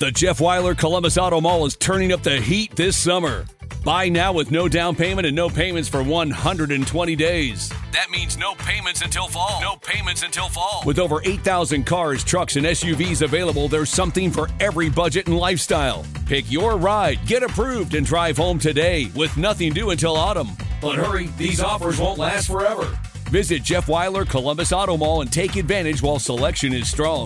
The Jeff Weiler Columbus Auto Mall is turning up the heat this summer. Buy now with no down payment and no payments for 120 days. That means no payments until fall. No payments until fall. With over 8,000 cars, trucks, and SUVs available, there's something for every budget and lifestyle. Pick your ride, get approved, and drive home today with nothing due until autumn. But hurry, these offers won't last forever. Visit Jeff Weiler Columbus Auto Mall and take advantage while selection is strong.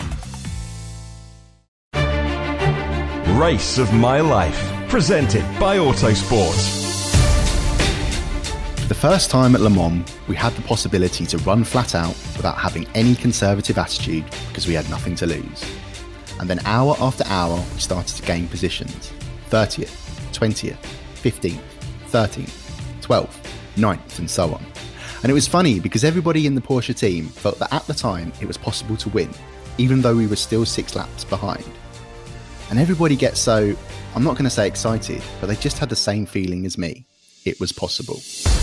Race of My Life, presented by Autosport. For the first time at Le Mans, we had the possibility to run flat out without having any conservative attitude because we had nothing to lose. And then hour after hour, we started to gain positions. 30th, 20th, 15th, 13th, 12th, 9th, and so on. And it was funny because everybody in the Porsche team felt that at the time it was possible to win, even though we were still 6 laps behind. And everybody gets so, I'm not going to say excited, but they just had the same feeling as me. It was possible.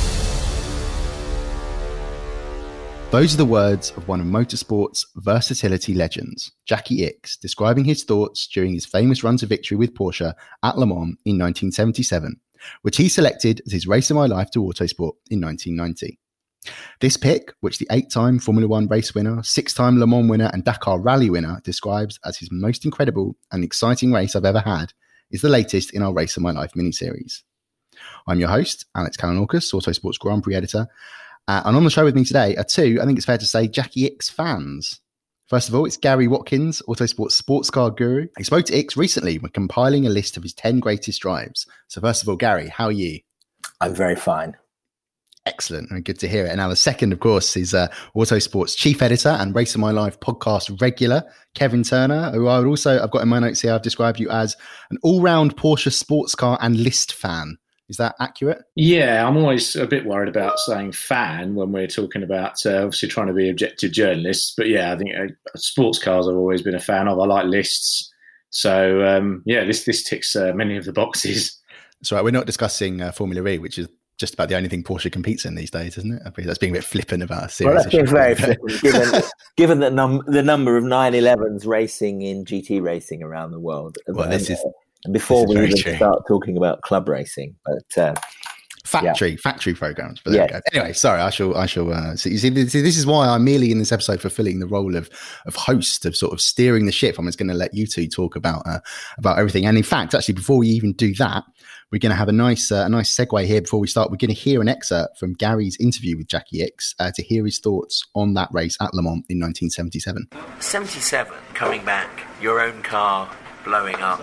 Those are the words of one of motorsport's versatility legends, Jacky Ickx, describing his thoughts during his famous run to victory with Porsche at Le Mans in 1977, which he selected as his race of my life to Autosport in 1990. This pick, which the 8-time Formula One race winner, 6-time Le Mans winner and Dakar Rally winner describes as his most incredible and exciting race I've ever had, is the latest in our Race of My Life miniseries. I'm your host, Alex Kalinauckas, Autosport's Grand Prix editor, and on the show with me today are two, I think it's fair to say, Jacky Ickx fans. First of all, it's Gary Watkins, Autosport's sports car guru. He spoke to Ickx recently when compiling a list of his 10 greatest drives. So first of all, Gary, how are you? I'm very fine. Excellent. And good to hear it. And now the second, of course, is Autosport's chief editor and Race of My Life podcast regular, Kevin Turner, who I've got in my notes here, I've described you as an all-round Porsche sports car and list fan. Is that accurate? Yeah, I'm always a bit worried about saying fan when we're talking about obviously trying to be objective journalists. But yeah, I think sports cars I've always been a fan of. I like lists. So this ticks many of the boxes. That's right. We're not discussing Formula E, which is just about the only thing Porsche competes in these days, isn't it? That's being a bit flippant about a serious issue. Well, that's very flippant, given the number of 911s racing in GT racing around the world. Well, and before we even start talking about club racing, but factory programs. But there we go. Anyway, sorry, I shall. So you see, this is why I'm merely in this episode fulfilling the role of host, of sort of steering the ship. I'm just going to let you two talk about everything. And in fact, actually, before we even do that, we're going to have a nice segue here before we start. We're going to hear an excerpt from Gary's interview with Jacky Ickx to hear his thoughts on that race at Le Mans in 1977. 77, coming back, your own car blowing up.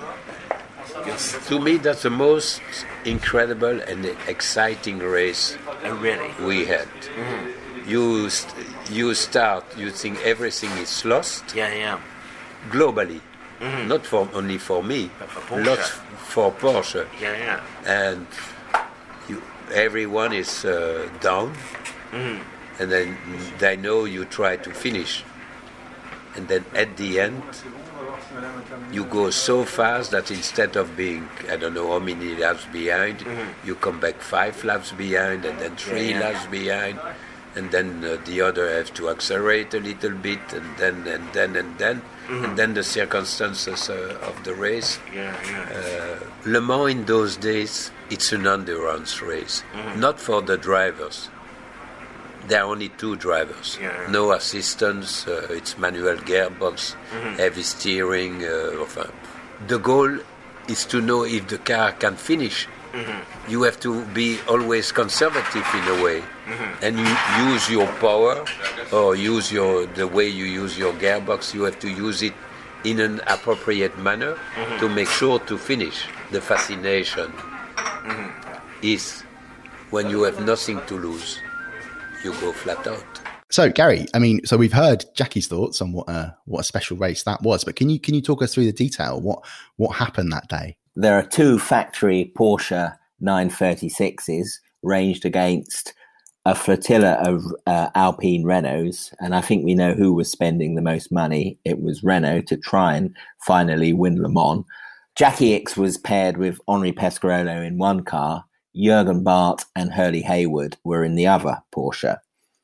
To me, that's the most incredible and exciting race we had. Mm-hmm. You start, you think everything is lost. Yeah. Globally. Mm-hmm. Not only for me, but for Porsche. Lots for Porsche. Yeah. And everyone is down, and then they know you try to finish. And then at the end, you go so fast that instead of being, I don't know how many laps behind, you come back 5 laps behind, and then 3 laps behind, and then the other have to accelerate a little bit, and then the circumstances of the race. Le Mans in those days, it's an endurance race, not for the drivers. There are only 2 drivers, no assistants, it's manual gearbox, heavy steering. The goal is to know if the car can finish. You have to be always conservative in a way, and you use your power or use the way you use your gearbox. You have to use it in an appropriate manner to make sure to finish. The fascination is when you have nothing to lose, you go flat out. So, Gary, so we've heard Jacky's thoughts on what a special race that was, but can you talk us through the detail? What happened that day? There are 2 factory Porsche 936s ranged against a flotilla of Alpine Renaults, and I think we know who was spending the most money. It was Renault to try and finally win Le Mans. Jacky Ickx was paired with Henri Pescarolo in one car. Jürgen Barth and Hurley Haywood were in the other Porsche.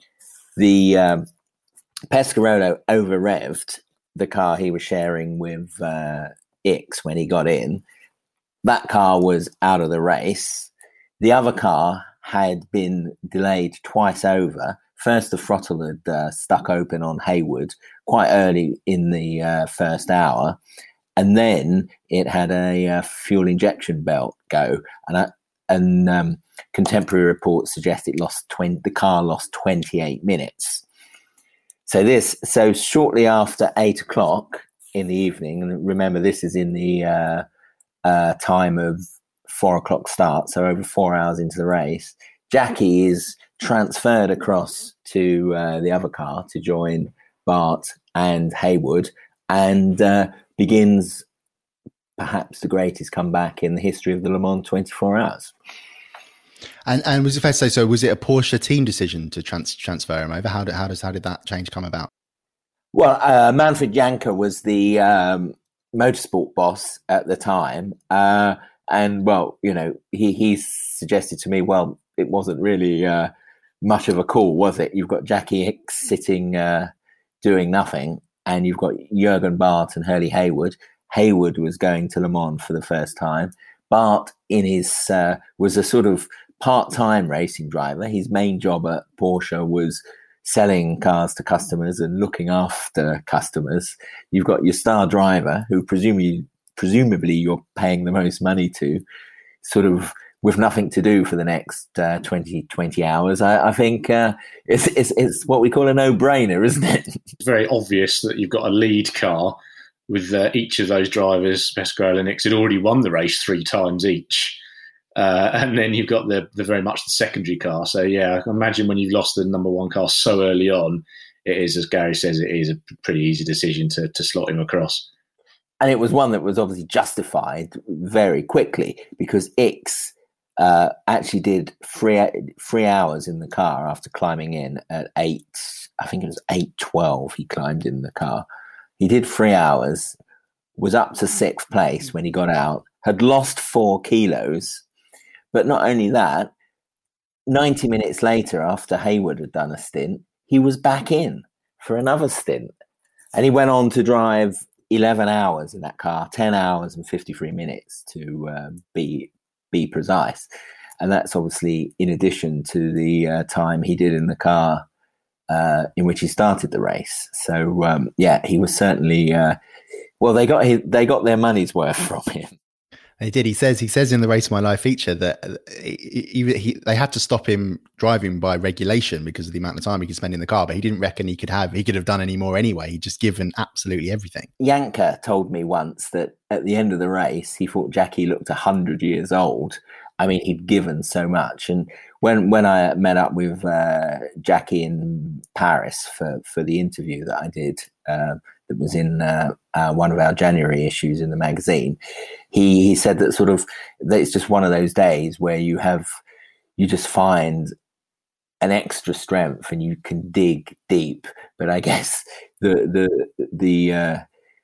The Pescarolo over-revved the car he was sharing with Ickx when he got in. That car was out of the race. The other car had been delayed twice over. First, the throttle had stuck open on Hayward quite early in the first hour. And then it had a fuel injection belt go. And contemporary reports suggest the car lost 28 minutes. So shortly after 8 o'clock in the evening, and remember this is in the time of 4 o'clock start, so over 4 hours into the race, Jackie is transferred across to the other car to join Bart and Hayward, and begins perhaps the greatest comeback in the history of the Le Mans 24 hours. And was it fair to say, so was it a Porsche team decision to transfer him over? How did that change come about? Well, Manfred Janka was the motorsport boss at the time. And, well, you know, he suggested to me, well, it wasn't really much of a call, was it? You've got Jackie Ickx sitting doing nothing, and you've got Jürgen Bart and Hurley Hayward. Hayward was going to Le Mans for the first time. Bart was a sort of part-time racing driver. His main job at Porsche was selling cars to customers and looking after customers. You've got your star driver, who presumably you're paying the most money to, sort of with nothing to do for the next 20 hours. I think it's what we call a no-brainer, isn't it? It's very obvious that you've got a lead car with each of those drivers. Pescarolo and Ickx had already won the race 3 times each. And then you've got the very much the secondary car. So, yeah, I can imagine when you've lost the number one car so early on, it is, as Gary says, it is a pretty easy decision to slot him across. And it was one that was obviously justified very quickly, because Ickx actually did 3 hours in the car after climbing in at 8, I think it was 8:12 he climbed in the car. He did 3 hours, was up to 6th place when he got out, had lost 4 kilos. But not only that, 90 minutes later, after Hayward had done a stint, he was back in for another stint. And he went on to drive 11 hours in that car, 10 hours and 53 minutes to be precise. And that's obviously in addition to the time he did in the car in which he started the race. So, he was certainly... they got their money's worth from him. They did. He says in the Race of My Life feature that they had to stop him driving by regulation because of the amount of time he could spend in the car, but he didn't reckon he could have done any more anyway. He'd just given absolutely everything. Janka told me once that at the end of the race, he thought Jackie looked 100 years old. I mean, he'd given so much. And when I met up with Jackie in Paris for the interview that I did, that was in one of our January issues in the magazine, he said that that it's just one of those days where you just find an extra strength and you can dig deep. But I guess the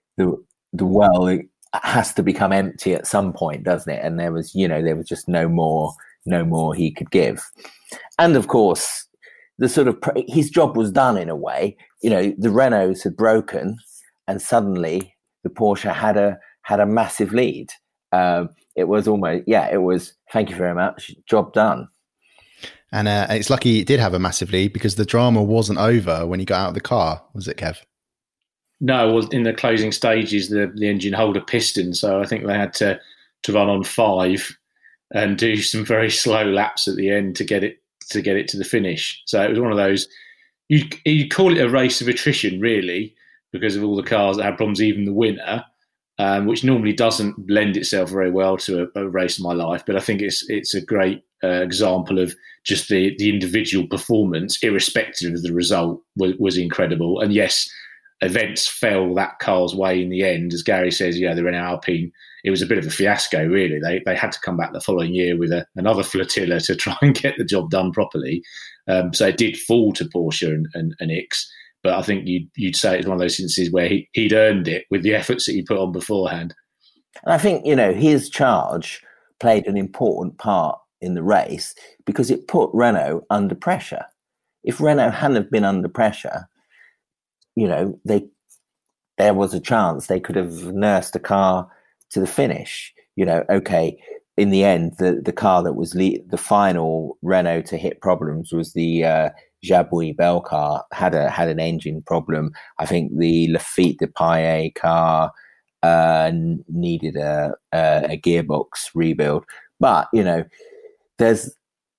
well, it has to become empty at some point, doesn't it? And there was just no more he could give. And of course, his job was done in a way. You know, the Renaults had broken, and suddenly the Porsche had a massive lead. It was thank you very much, job done. And it's lucky it did have a massive lead, because the drama wasn't over when he got out of the car, was it, Kev? No, well, in the closing stages, the engine holder piston, so I think they had to run on 5 and do some very slow laps at the end to get it to the finish. So it was one of those, you'd call it a race of attrition, really, because of all the cars that had problems, even the winner, which normally doesn't lend itself very well to a Race of My Life. But I think it's a great example of just the individual performance, irrespective of the result, was incredible. And yes, events fell that car's way in the end. As Gary says, they're in Alpine. It was a bit of a fiasco, really. They had to come back the following year with another flotilla to try and get the job done properly. So it did fall to Porsche and Ickx. But I think you'd say it's one of those instances where he'd earned it with the efforts that he put on beforehand. And I think, his charge played an important part in the race because it put Renault under pressure. If Renault hadn't been under pressure, there was a chance they could have nursed a car the finish. Okay, in the end, the car that was the final Renault to hit problems was the Jabouille Bell car. Had an engine problem. I think the Lafitte de Paillet car needed a gearbox rebuild. But there's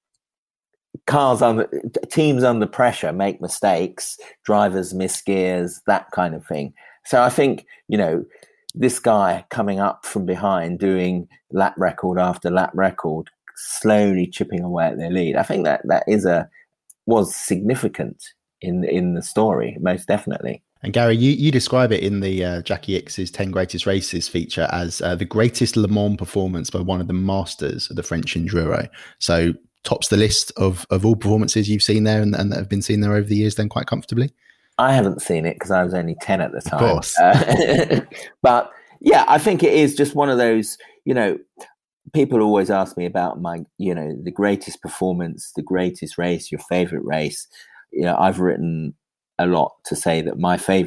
teams under pressure make mistakes, drivers miss gears, that kind of thing. So I think this guy coming up from behind, doing lap record after lap record, slowly chipping away at their lead, I think that was significant in the story, most definitely. And Gary, you describe it in the Jackie Ickx's 10 Greatest Races feature as the greatest Le Mans performance by one of the masters of the French Enduro. So tops the list of all performances you've seen there and that have been seen there over the years then quite comfortably? I haven't seen it because I was only 10 at the time. Of course. But yeah, I think it is just one of those, people always ask me about my, the greatest performance, the greatest race, your favorite race. I've written a lot to say that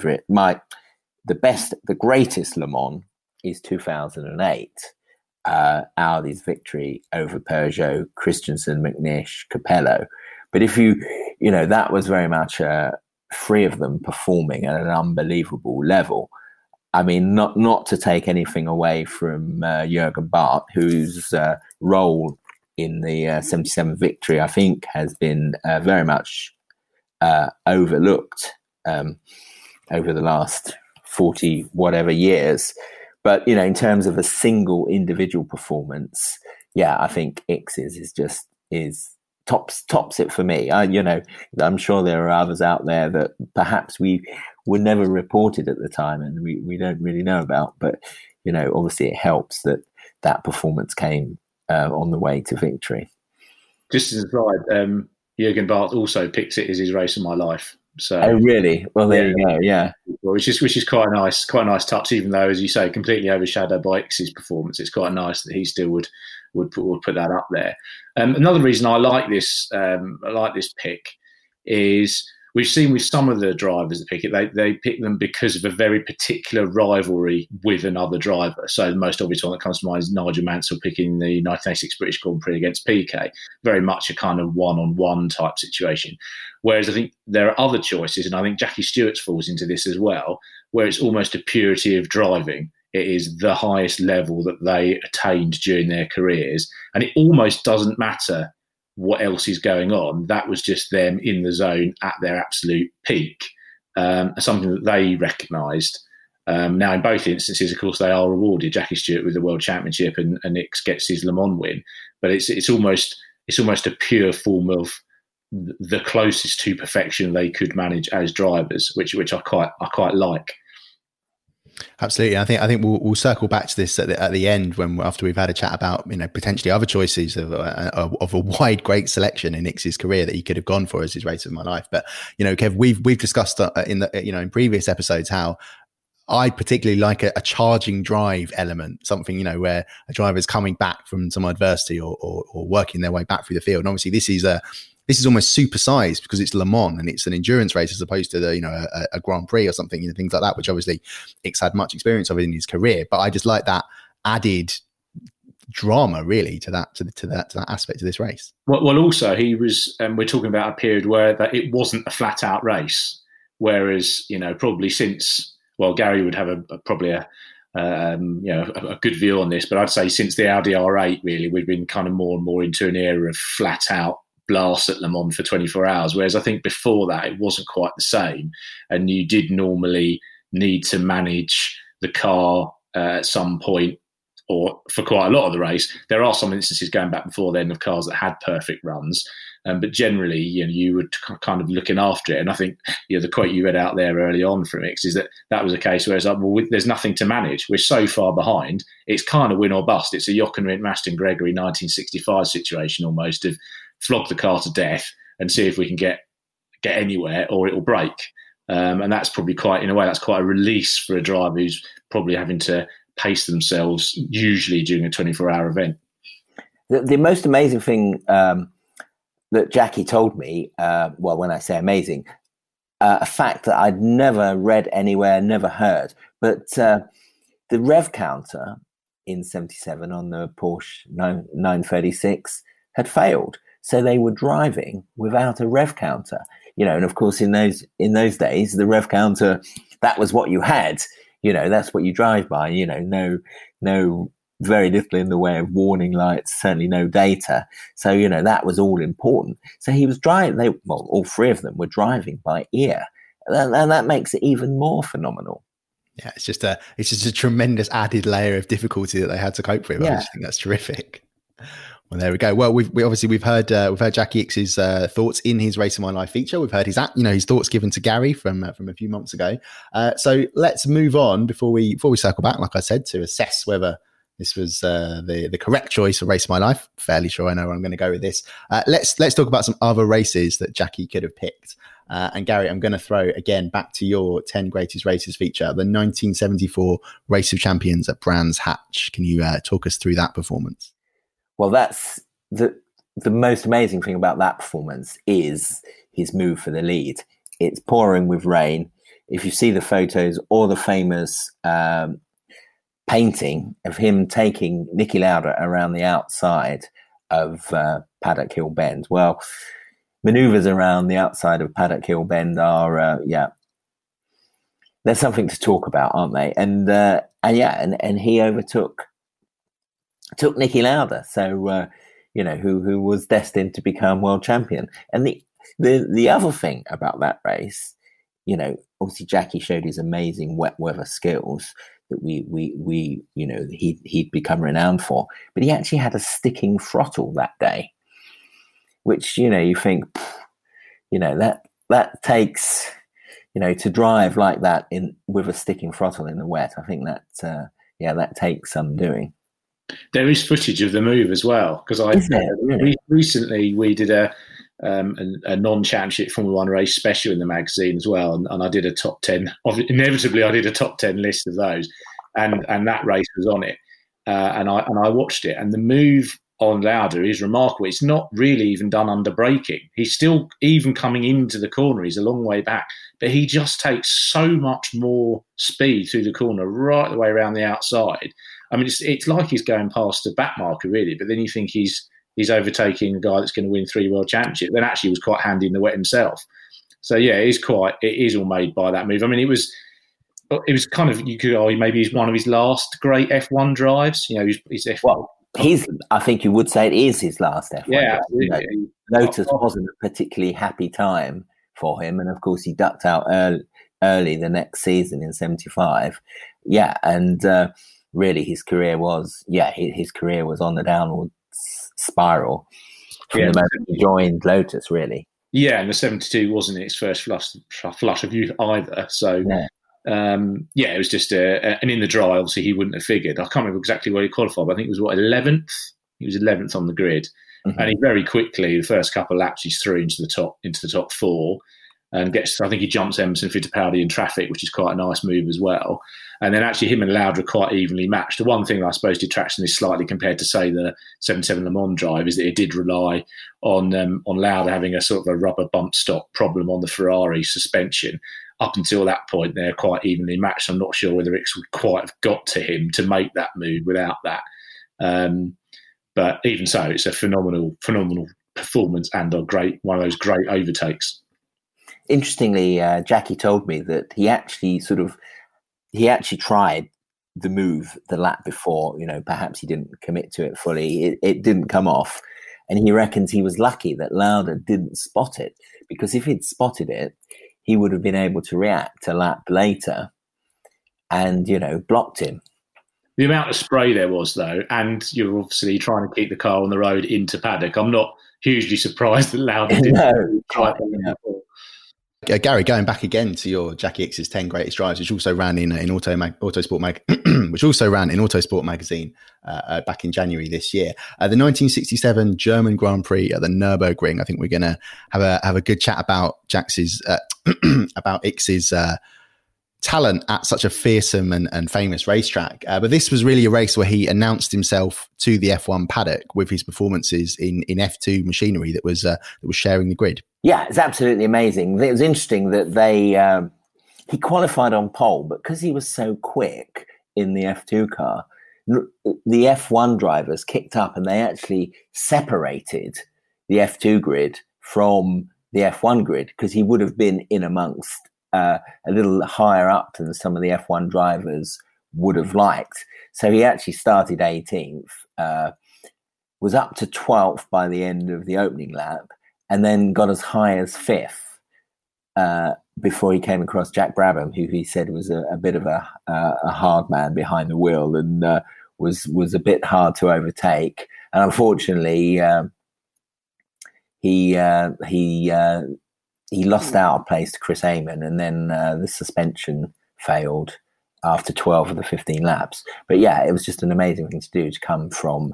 the greatest Le Mans is 2008. Audi's victory over Peugeot, Christensen, McNish, Capello. But if that was very much three of them performing at an unbelievable level. I mean, not to take anything away from Jürgen Barth, whose role in the 77 victory, I think, has been very much overlooked over the last 40 whatever years. But in terms of a single individual performance, I think Ickx's is tops it for me. I'm sure there are others out there that perhaps we were never reported at the time and we don't really know about. But obviously it helps that performance came on the way to victory. Just as a aside, Jürgen Barth also picks it as his race of my life. So, oh really? Well, there you go. Yeah, which is quite a nice touch. Even though, as you say, completely overshadowed by Ickx's performance, it's quite nice that he still would put that up there. Another reason I like this pick is we've seen with some of the drivers that pick it, they pick them because of a very particular rivalry with another driver. So the most obvious one that comes to mind is Nigel Mansell picking the 1986 British Grand Prix against Piquet. Very much a kind of one-on-one type situation. Whereas I think there are other choices, and I think Jackie Stewart's falls into this as well, where it's almost a purity of driving. It is the highest level that they attained during their careers, and it almost doesn't matter what else is going on. That was just them in the zone at their absolute peak, something that they recognised. Now, in both instances, of course, they are rewarded. Jackie Stewart with the World Championship, and Ickx gets his Le Mans win. But it's almost a pure form of the closest to perfection they could manage as drivers, which I quite like. Absolutely. I think we'll circle back to this at the end after we've had a chat about potentially other choices of a wide great selection in Ickx's career that he could have gone for as his race of my life. But Kev, we've discussed in previous episodes how I particularly like a charging drive element, something where a driver is coming back from some adversity or working their way back through the field. And obviously this is almost supersized because it's Le Mans and it's an endurance race as opposed to a Grand Prix or something, things like that, which obviously Ickx had much experience of in his career. But I just like that added drama really to that aspect of this race. Well, also he was, we're talking about a period where it wasn't a flat out race, whereas probably since, well, Gary would have probably a good view on this, but I'd say since the Audi R8 really, we've been kind of more and more into an era of flat out blast at Le Mans for 24 hours, whereas I think before that it wasn't quite the same, and you did normally need to manage the car at some point or for quite a lot of the race. There are some instances going back before then of cars that had perfect runs, but generally you were kind of looking after it. And I think the quote you read out there early on from Ickx is that was a case where it's like, well, there's nothing to manage. We're so far behind. It's kind of win or bust. It's a Jochen Rindt, Maston Gregory 1965 situation almost of flog the car to death and see if we can get anywhere or it'll break. And that's probably quite a release for a driver who's probably having to pace themselves usually during a 24-hour event. The most amazing thing that Jackie told me, when I say amazing, a fact that I'd never read anywhere, never heard, but the rev counter in 77 on the Porsche 936 had failed. So they were driving without a rev counter, and of course in those days, the rev counter, that was what you had, that's what you drive by, no, very little in the way of warning lights, certainly no data. So, that was all important. So he was driving, all three of them were driving by ear. And that makes it even more phenomenal. Yeah, it's just a tremendous added layer of difficulty that they had to cope with. Yeah. I just think that's terrific. Well, there we go. Well, we've heard Jackie Icks's thoughts in his Race of My Life feature. We've heard his thoughts given to Gary from a few months ago. So let's move on before we circle back, like I said, to assess whether this was the correct choice for Race of My Life. Fairly sure I know where I'm going to go with this. Let's talk about some other races that Jackie could have picked. And Gary, I'm going to throw again back to your 10 greatest races feature, the 1974 Race of Champions at Brands Hatch. Can you talk us through that performance? Well, that's the most amazing thing about that performance is his move for the lead. It's pouring with rain. If you see the photos or the famous painting of him taking Niki Lauda around the outside of Paddock Hill Bend, well, maneuvers around the outside of Paddock Hill Bend are, there's something to talk about, aren't they? And he took Niki Lauda, so who was destined to become world champion. And the other thing about that race, obviously Jackie showed his amazing wet weather skills that he'd become renowned for, but he actually had a sticking throttle that day, which you think, that takes, to drive like that with a sticking throttle in the wet. I think that takes some doing. There is footage of the move as well, because recently we did a non-championship Formula One race special in the magazine as well, and I did a top 10. Inevitably, I did a top 10 list of those, and that race was on it, and I watched it, and the move on Lauda is remarkable. It's not really even done under braking. He's still, even coming into the corner, he's a long way back, but he just takes so much more speed through the corner right the way around the outside. I mean, it's like he's going past the back marker, really, but then you think he's overtaking a guy that's going to win 3 world championships. Then actually was quite handy in the wet himself. So yeah, it is all made by that move. I mean, it was kind of, you could argue maybe he's one of his last great F1 drives. He's F1. Well, I think you would say it is his last F1 drive. Lotus wasn't a particularly happy time for him, and of course he ducked out early the next season in 75. Yeah, and really his career was on the downward spiral from the moment he joined Lotus, really. Yeah, and the 72 wasn't its first flush of youth either. So it was just and in the dry, obviously he wouldn't have figured. I can't remember exactly where he qualified, but I think it was 11th. He was 11th on the grid, and he very quickly, the first couple of laps, he's through into the top 4, and I think he jumps Emerson Fittipaldi in traffic, which is quite a nice move as well. And then actually him and Lauda are quite evenly matched. The one thing I suppose detracts from this slightly compared to, say, the 77 Le Mans drive is that it did rely on Lauda having a sort of a rubber bump stop problem on the Ferrari suspension. Up until that point, they're quite evenly matched. I'm not sure whether it would quite have got to him to make that move without that. But even so, it's a phenomenal performance and one of those great overtakes. Interestingly, Jackie told me that he actually tried the move the lap before. Perhaps he didn't commit to it fully. It didn't come off, and he reckons he was lucky that Lauda didn't spot it, because if he'd spotted it, he would have been able to react a lap later and blocked him. The amount of spray there was, though, and you're obviously trying to keep the car on the road into paddock. I'm not hugely surprised that Lauda didn't try it. Gary, going back again to your Jackie Icks's 10 greatest drives, which also ran in Autosport magazine back in January this year. The 1967 German Grand Prix at the Nürburgring. I think we're going to have a good chat about about Icks's talent at such a fearsome and famous racetrack. But this was really a race where he announced himself to the F1 paddock with his performances in F2 machinery that was sharing the grid. Yeah, it's absolutely amazing. It was interesting that he qualified on pole, but because he was so quick in the F2 car, the F1 drivers kicked up and they actually separated the F2 grid from the F1 grid, because he would have been in amongst a little higher up than some of the F1 drivers would have liked. So he actually started 18th, was up to 12th by the end of the opening lap, and then got as high as 5th before he came across Jack Brabham, who he said was a bit of a hard man behind the wheel and was a bit hard to overtake. And unfortunately, he lost out a place to Chris Amon, and then the suspension failed after 12 of the 15 laps. But yeah, it was just an amazing thing to do, to come from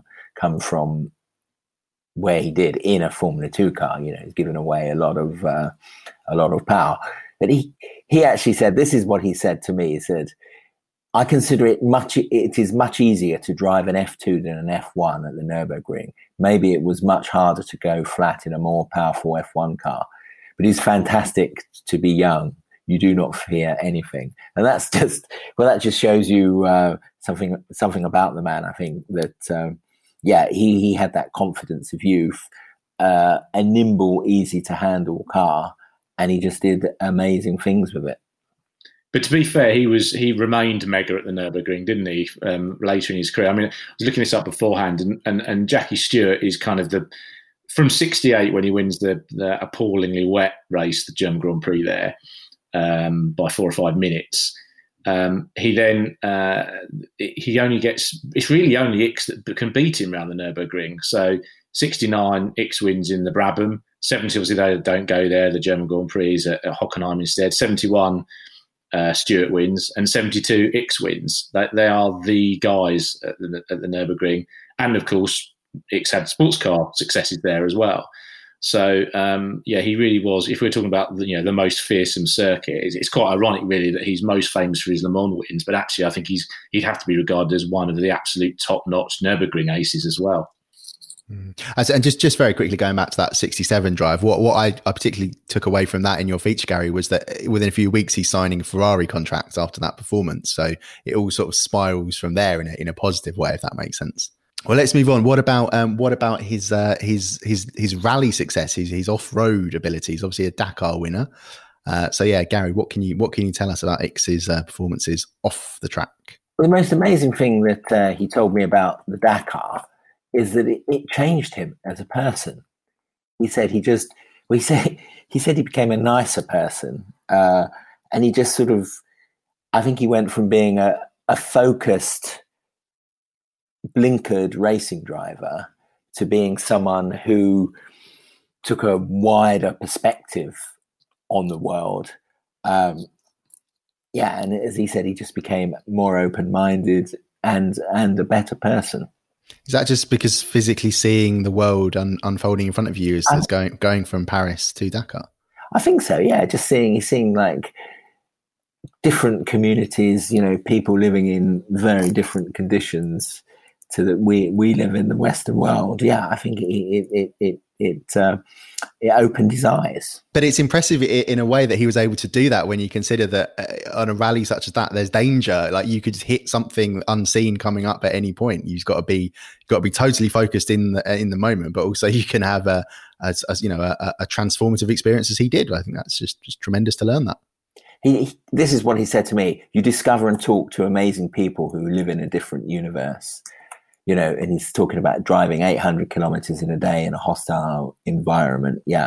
where he did in a Formula 2 car. You know, he's given away a lot of power. But he actually said, this is what he said to me. He said, I consider it is much easier to drive an F2 than an F1 at the Nürburgring. Maybe it was much harder to go flat in a more powerful F1 car, but it's fantastic to be young. You do not fear anything. And that's just, well, that just shows you something about the man. I think that, he had that confidence of youth, a nimble, easy to handle car, and he just did amazing things with it. But to be fair, he remained mega at the Nürburgring, didn't he? Later in his career, I mean, I was looking this up beforehand, and Jackie Stewart is kind of from '68 when he wins the appallingly wet race, the German Grand Prix there, by 4 or 5 minutes. He then he only gets, it's really only Ickx that can beat him around the Nürburgring. So '69, Ickx wins in the Brabham. '70, obviously they don't go there. The German Grand Prix is at Hockenheim instead. '71. Stewart wins, and '72 Ickx wins. They are the guys at the Nürburgring, and of course Ickx had sports car successes there as well. So he really was. If we're talking about the most fearsome circuit, it's quite ironic really that he's most famous for his Le Mans wins, but actually I think he'd have to be regarded as one of the absolute top-notch Nürburgring aces as well. And just very quickly going back to that 67 drive, what I particularly took away from that in your feature, Gary, was that within a few weeks he's signing a Ferrari contract after that performance. So it all sort of spirals from there in a positive way, if that makes sense. Well, let's move on. What about his rally success, his off-road abilities? Obviously a Dakar winner. Gary, what can you tell us about Ickx's performances off the track? Well, the most amazing thing that he told me about the Dakar is that it changed him as a person. He said he became a nicer person, and he just sort of, I think he went from being a focused, blinkered racing driver to being someone who took a wider perspective on the world. And as he said, he just became more open-minded and a better person. Is that just because physically seeing the world unfolding in front of you is going from Paris to Dakar? I think so. Yeah, just seeing like different communities, people living in very different conditions to that we live in the Western world. Yeah, I think it opened his eyes. But it's impressive in a way that he was able to do that when you consider that on a rally such as that, there's danger. Like you could hit something unseen coming up at any point. You've got to be totally focused in the moment, but also you can have a transformative experience as he did. I think that's just tremendous to learn that. This is what he said to me: you discover and talk to amazing people who live in a different universe. And he's talking about driving 800 kilometers in a day in a hostile environment. Yeah,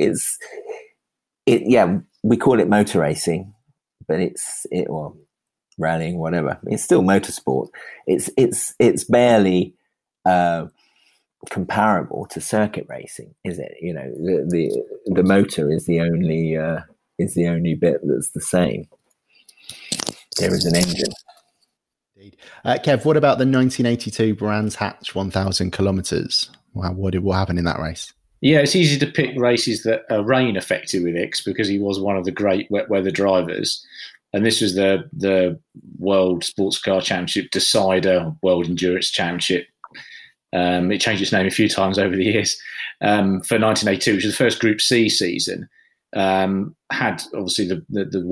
we call it motor racing, but or rallying, whatever. It's still motorsport. It's barely comparable to circuit racing, is it? The motor is the only bit that's the same. There is an engine. Kev, what about the 1982 Brands Hatch 1,000 kilometres? Wow, what happened in that race? Yeah, it's easy to pick races that are rain affected with Ickx because he was one of the great wet weather drivers. And this was the World Sports Car Championship Decider, World Endurance Championship. It changed its name a few times over the years. For 1982, which was the first Group C season, had obviously the World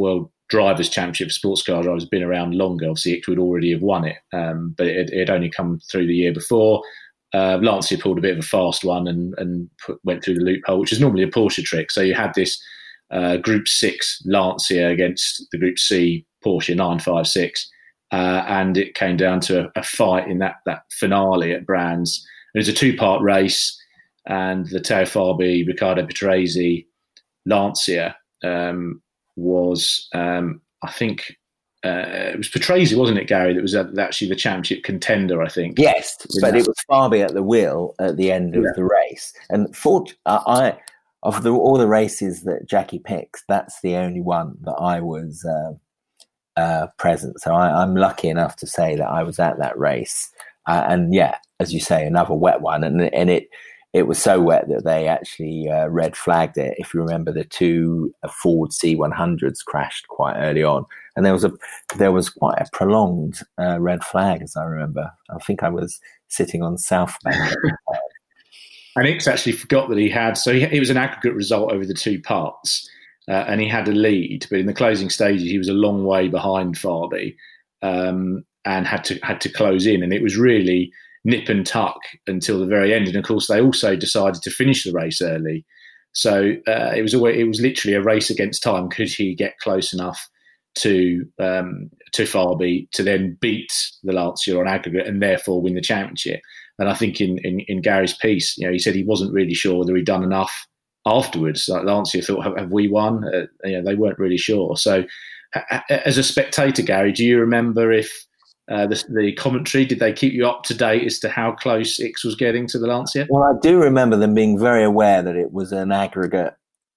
Drivers' Championship for sports car drivers has been around longer. Obviously, Ickx would already have won it, but it had only come through the year before. Lancia pulled a bit of a fast one and went through the loophole, which is normally a Porsche trick. So you had this Group 6 Lancia against the Group C Porsche 956, and it came down to a fight in that finale at Brands. It was a 2-part race, and the Teo Fabi, Riccardo Patrese Lancia was, I think, it was Patrese, wasn't it, Gary? That was actually the championship contender, I think. Yes, but it was Fabi at the wheel at the end of the race. And all the races that Jackie picks, that's the only one that I was present. So I'm lucky enough to say that I was at that race. And yeah, as you say, another wet one. And it was so wet that they actually red flagged it. If you remember, the 2 Ford C100s crashed quite early on. And there was quite a prolonged red flag, as I remember. I think I was sitting on South Bank. And Ickx actually forgot that he had, so it was an aggregate result over the 2 parts, and he had a lead, but in the closing stages he was a long way behind Fabi, and had to close in, and it was really nip and tuck until the very end. And of course, they also decided to finish the race early, so it was literally a race against time. Could he get close enough to Fabi to then beat the Lancia on aggregate and therefore win the championship? And I think in Gary's piece, he said he wasn't really sure whether he'd done enough afterwards. Like Lancia thought, have we won? They weren't really sure. So as a spectator, Gary, do you remember if the commentary, did they keep you up to date as to how close Ickx was getting to the Lancia? Well, I do remember them being very aware that it was an aggregate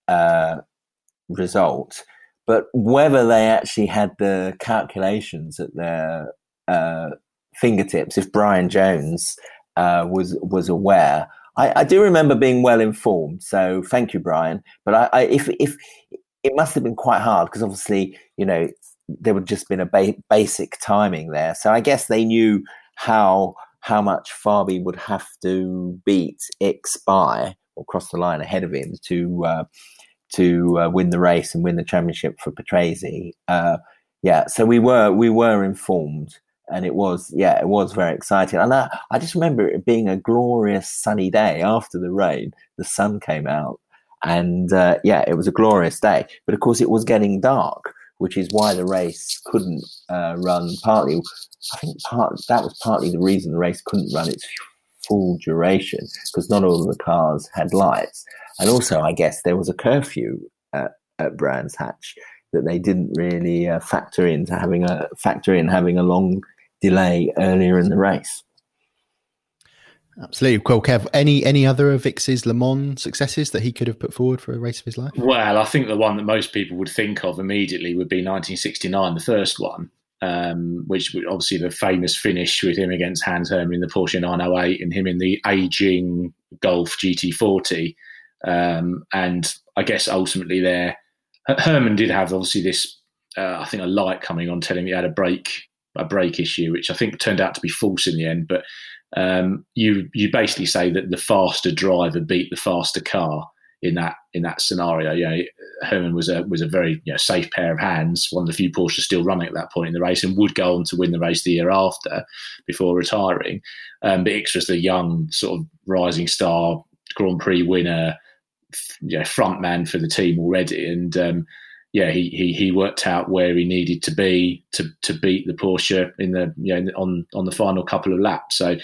result, but whether they actually had the calculations at their fingertips, if Brian Jones was aware. I do remember being well informed, so thank you, Brian. But if it must have been quite hard, because obviously, there would just been a basic timing there. So I guess they knew how much Fabi would have to beat Ickx by, or cross the line ahead of him to win the race and win the championship for Patrese. So we were informed. And it was very exciting. And I just remember it being a glorious sunny day after the rain. The sun came out, and it was a glorious day. But of course, it was getting dark, which is why the race couldn't run. Partly, I think that was partly the reason the race couldn't run its full duration, because not all of the cars had lights. And also, I guess there was a curfew at Brands Hatch that they didn't really factor in having a long delay earlier in the race. Absolutely. Well, Kev, any other of Ickx's Le Mans successes that he could have put forward for a race of his life? Well, I think the one that most people would think of immediately would be 1969, the first one, which would obviously the famous finish with him against Hans Hermann in the Porsche 908 and him in the aging Golf GT40. And I guess ultimately there, Hermann did have obviously this, I think, a light coming on telling me he had a brake issue, which I think turned out to be false in the end. But you basically say that the faster driver beat the faster car in that scenario. Hermann was a very safe pair of hands, one of the few Porsches still running at that point in the race, and would go on to win the race the year after before retiring. But Ickx was the young sort of rising star, Grand Prix winner, front man for the team already, and he worked out where he needed to be to beat the Porsche in the on the final couple of laps. So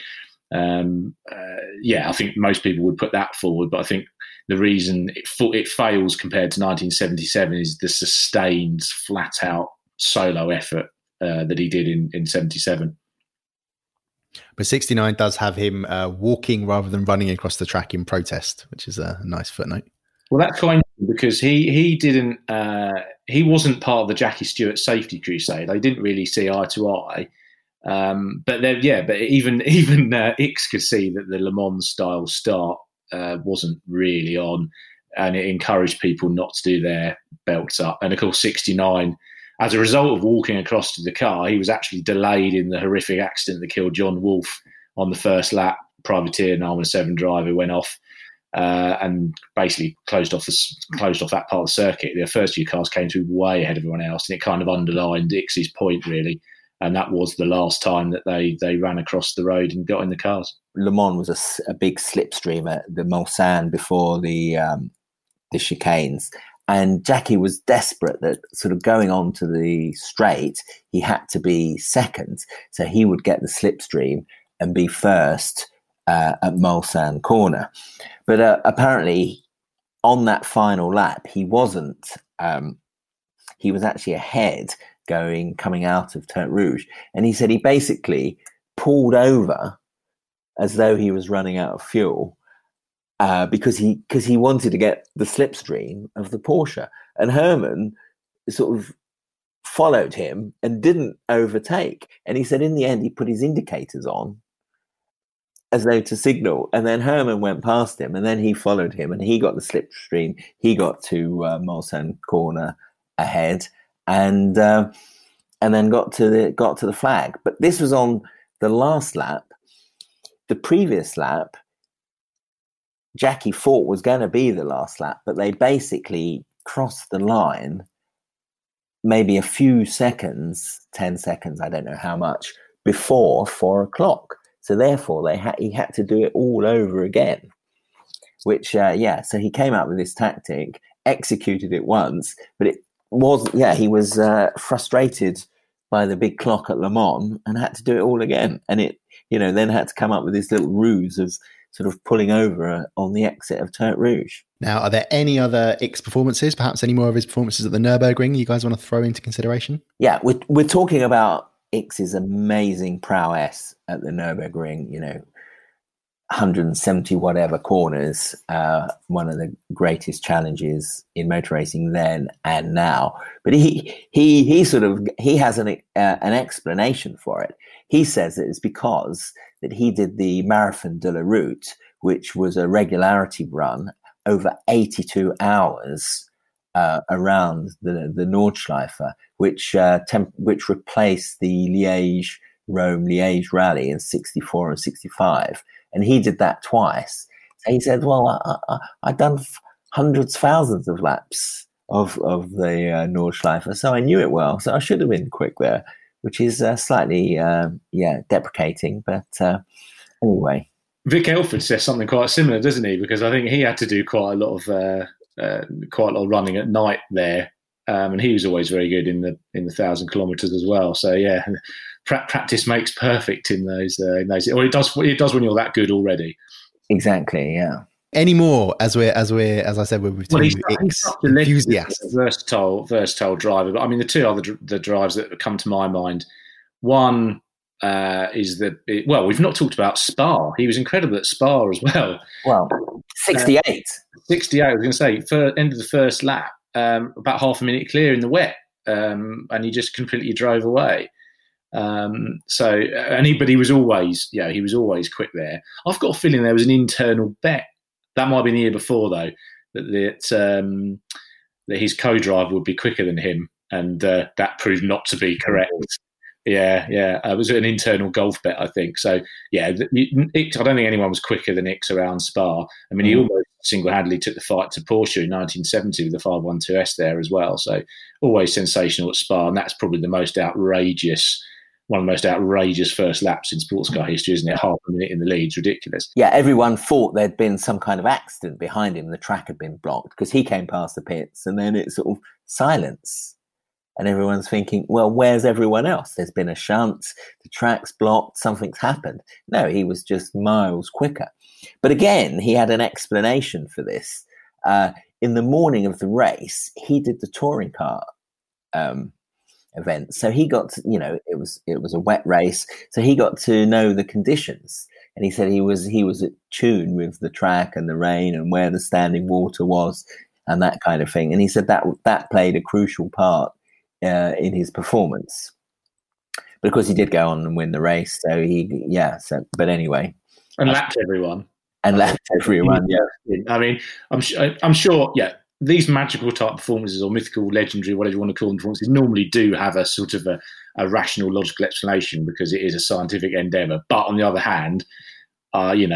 I think most people would put that forward, but I think the reason it fails compared to 1977 is the sustained, flat out solo effort that he did in 77. But 69 does have him walking rather than running across the track in protest, which is a nice footnote. Well, that's kind of because he didn't he wasn't part of the Jackie Stewart safety crusade. They didn't really see eye to eye. But even Ickx could see that the Le Mans style start wasn't really on, and it encouraged people not to do their belts up. And of course, 69. As a result of walking across to the car, he was actually delayed in the horrific accident that killed John Wolfe on the first lap. Privateer, 917 driver, went off and basically closed off that part of the circuit. The first few cars came through way ahead of everyone else, and it kind of underlined Ickx's point, really. And that was the last time that they ran across the road and got in the cars. Le Mans was a big slipstream at the Mulsanne before the chicanes. And Jackie was desperate that sort of going on to the straight, he had to be second. So he would get the slipstream and be first at Mulsanne corner. But apparently on that final lap, he wasn't. He was actually ahead coming out of Tertre Rouge. And he said he basically pulled over as though he was running out of fuel. Because he wanted to get the slipstream of the Porsche, and Hermann sort of followed him and didn't overtake. And he said in the end he put his indicators on as though to signal, and then Hermann went past him, and then he followed him, and he got the slipstream. He got to Mulsanne corner ahead, and then got to the flag. But this was on the last lap. The previous lap, Jackie thought was going to be the last lap, but they basically crossed the line maybe a few seconds, 10 seconds, I don't know how much, before 4 o'clock. So therefore, he had to do it all over again, which, so he came up with this tactic, executed it once, but it wasn't, he was frustrated by the big clock at Le Mans and had to do it all again. And it, then had to come up with this little ruse of sort of pulling over on the exit of Tertre Rouge. Now, are there any other Ickx performances, perhaps any more of his performances at the Nürburgring you guys want to throw into consideration? Yeah, we're talking about Ickx's amazing prowess at the Nürburgring, 170 whatever corners, one of the greatest challenges in motor racing then and now. But he has an explanation for it. He says that it's because that he did the Marathon de la Route, which was a regularity run over 82 hours around the Nordschleife, which replaced the Liège-Rome-Liège rally in 64 and 65. And he did that twice. So he said, well, I'd done hundreds, thousands of laps of the Nordschleife, so I knew it well. So I should have been quick there, which is slightly, deprecating. But anyway. Vic Elford says something quite similar, doesn't he? Because I think he had to do quite a lot of running at night there. And he was always very good in the 1,000 kilometres as well. So yeah, practice makes perfect in those. Or it does when you're that good already. Exactly. Yeah. Any more as I said, we're with Ickx enthusiasts. Versatile driver. But I mean, the two other the drives that come to my mind. One is we've not talked about Spa. He was incredible at Spa as well. Well, 68. 68. I was going to say, end of the first lap. About half a minute clear in the wet, and he just completely drove away. But he was always quick there. I've got a feeling there was an internal bet. That might have been the year before though, that his co-driver would be quicker than him, and that proved not to be correct. Yeah. It was an internal golf bet, I think. So, yeah, Ickx, I don't think anyone was quicker than Ickx around Spa. I mean, he almost single-handedly took the fight to Porsche in 1970 with the 512S there as well. So, always sensational at Spa, and that's probably one of the most outrageous first laps in sports car history, isn't it? Half a minute in the lead, it's ridiculous. Yeah, everyone thought there'd been some kind of accident behind him. The track had been blocked because he came past the pits, and then it's sort of silence. And everyone's thinking, well, where's everyone else? There's been a shunt, the track's blocked, something's happened. No, he was just miles quicker. But again, he had an explanation for this. In the morning of the race, he did the touring car event. So he got to, it was a wet race. So he got to know the conditions. And he said he was at tune with the track and the rain and where the standing water was and that kind of thing. And he said that played a crucial part in his performance, but of course he did go on and win the race. But anyway, and lapped everyone. Yeah, I mean, I'm sure. Yeah, these magical type performances or mythical, legendary, whatever you want to call them, performances normally do have a sort of a rational, logical explanation because it is a scientific endeavour. But on the other hand,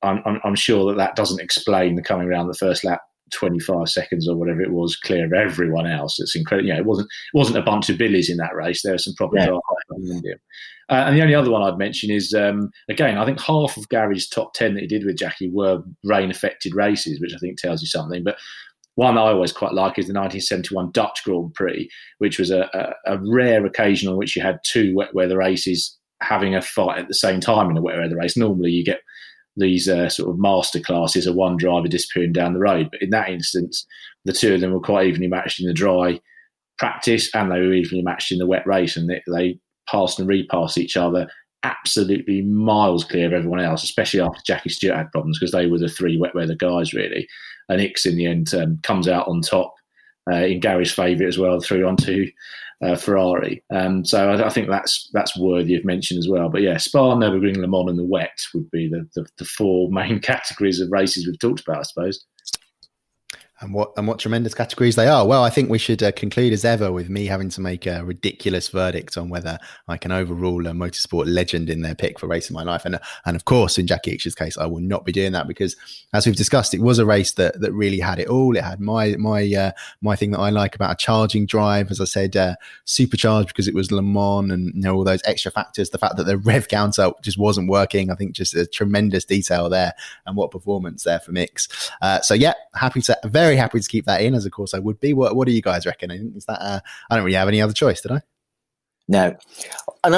I'm sure that doesn't explain the coming around the first lap 25 seconds or whatever it was clear of everyone else. It's incredible. You know, it wasn't a bunch of billies in that race. There were some proper drivers in India. And the only other one I'd mention is, again, I think half of Gary's top 10 that he did with Jackie were rain-affected races, which I think tells you something. But one I always quite like is the 1971 Dutch Grand Prix, which was a rare occasion on which you had two wet weather races having a fight at the same time in a wet weather race. Normally you get these sort of master classes of one driver disappearing down the road. But in that instance, the two of them were quite evenly matched in the dry practice, and they were evenly matched in the wet race, and they passed and repassed each other absolutely miles clear of everyone else, especially after Jackie Stewart had problems, because they were the three wet weather guys, really. And Ickx, in the end, comes out on top in Gary's favourite as well, through onto Ferrari. So I think that's worthy of mention as well. But yeah, Spa, Nürburgring, Le Mans and the wet would be the four main categories of races we've talked about, I suppose. And what tremendous categories they are. Well, I think we should conclude as ever with me having to make a ridiculous verdict on whether I can overrule a motorsport legend in their pick for Race of My Life. And of course, in Jackie Ickx's case, I will not be doing that, because as we've discussed, it was a race that really had it all. It had my thing that I like about a charging drive, as I said, supercharged because it was Le Mans, and all those extra factors. The fact that the rev counter just wasn't working, I think just a tremendous detail there, and what performance there from Ickx. So yeah, very happy to keep that in, as of course I would be. What do you guys reckon? Is that I don't really have any other choice, did I? No, and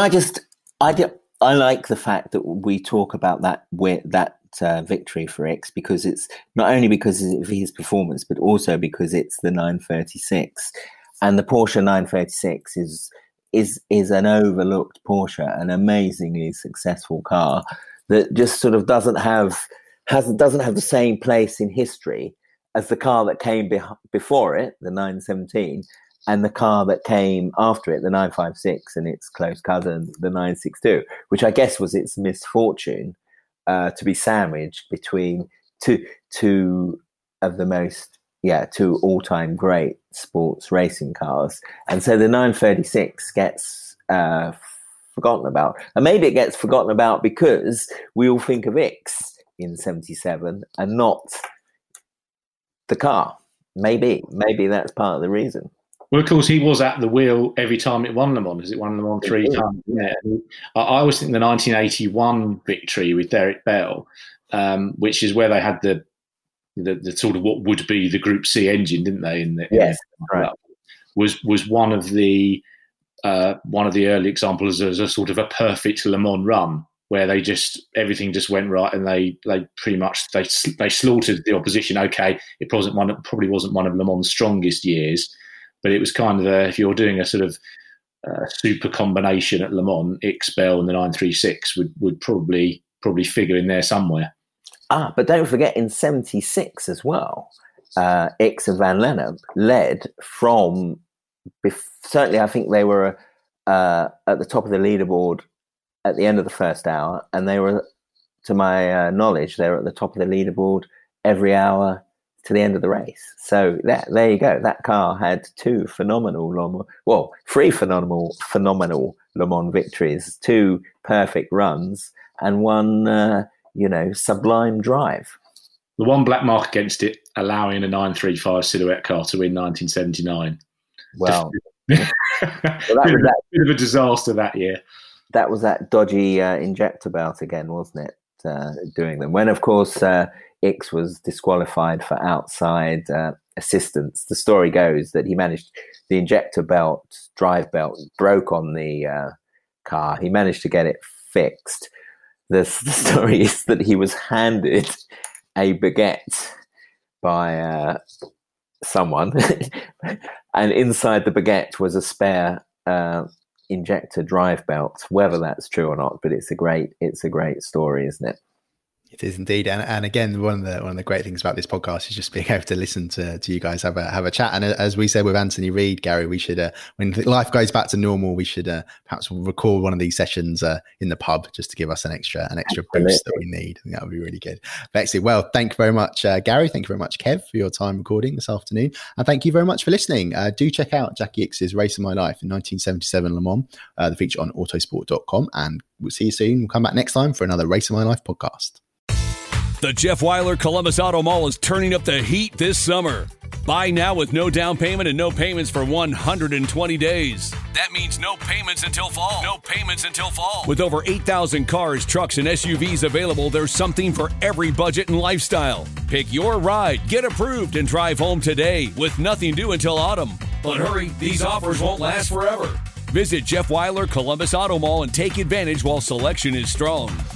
I like the fact that we talk about that victory for Ickx, because it's not only because of his performance, but also because it's the 936, and the Porsche 936 is an overlooked Porsche, an amazingly successful car that just sort of doesn't have the same place in history as the car that came before it, the 917, and the car that came after it, the 956, and its close cousin, the 962, which I guess was its misfortune to be sandwiched between two all-time great sports racing cars. And so the 936 gets forgotten about. And maybe it gets forgotten about because we all think of Ickx in 77 and not the car. Maybe that's part of the reason. Well, of course, he was at the wheel every time it won Le Mans, because it won Le Mans 3 times. Yeah. I always think the 1981 victory with Derek Bell, which is where they had the sort of what would be the Group C engine, didn't they? Yes, right. Was one of the early examples as a sort of a perfect Le Mans run, where everything just went right, and they pretty much they slaughtered the opposition. Okay, it probably wasn't one of Le Mans' strongest years, but it was kind of if you're doing a sort of super combination at Le Mans, Ickx, Bell and the 936 would probably figure in there somewhere. But don't forget, in 76 as well, Ickx and Van Lennep led from certainly I think they were at the top of the leaderboard at the end of the first hour, and they were, to my knowledge, they were at the top of the leaderboard every hour to the end of the race. So there you go. That car had three phenomenal Le Mans victories, two perfect runs, and one sublime drive. The one black mark against it, allowing a 935 Silhouette car to win 1979. Well, that was a bit of a disaster that year. That was that dodgy injector belt again, wasn't it? Doing them. When, of course, Ickx was disqualified for outside assistance. The story goes that the injector belt, drive belt, broke on the car. He managed to get it fixed. The story is that he was handed a baguette by someone, and inside the baguette was a spare injector drive belt. Whether that's true or not, but it's a great story, isn't it? It is indeed, and again, one of the great things about this podcast is just being able to listen to you guys have a chat. And as we said with Anthony Reid, Gary, we should when life goes back to normal, we should perhaps record one of these sessions in the pub just to give us an extra boost that we need. I think that would be really good. Bexley, well, thank you very much, Gary. Thank you very much, Kev, for your time recording this afternoon, and thank you very much for listening. Do check out Jackie Ickx's Race of My Life in 1977 Le Mans, the feature on autosport.com, and we'll see you soon. We'll come back next time for another Race of My Life podcast. The Jeff Weiler Columbus Auto Mall is turning up the heat this summer. Buy now with no down payment and no payments for 120 days. That means no payments until fall. No payments until fall. With over 8,000 cars, trucks, and SUVs available, there's something for every budget and lifestyle. Pick your ride, get approved, and drive home today with nothing due until autumn. But hurry, these offers won't last forever. Visit Jeff Weiler Columbus Auto Mall and take advantage while selection is strong.